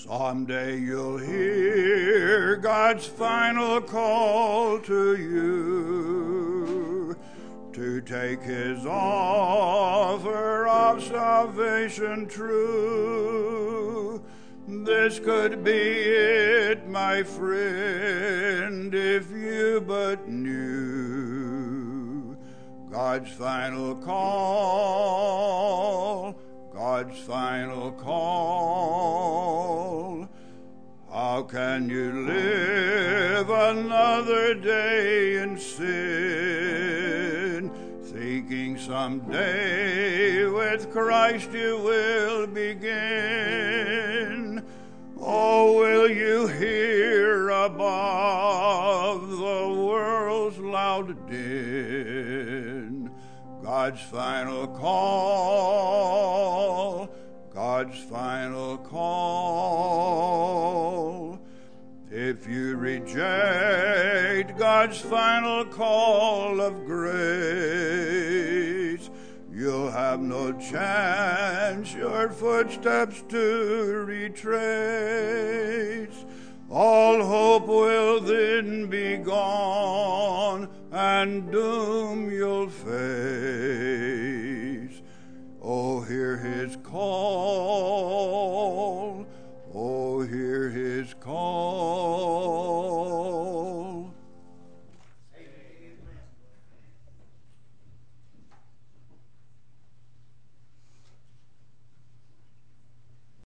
Someday you'll hear God's final call to you to take His offer of salvation true. This could be it, my friend, if you but knew God's final call, God's final call. How can you live another day in sin, thinking someday with Christ you will begin? Oh, will you hear above the world's loud din God's final call, God's final call? If you reject God's final call of grace, you'll have no chance your footsteps to retrace. All hope will then be gone, and doom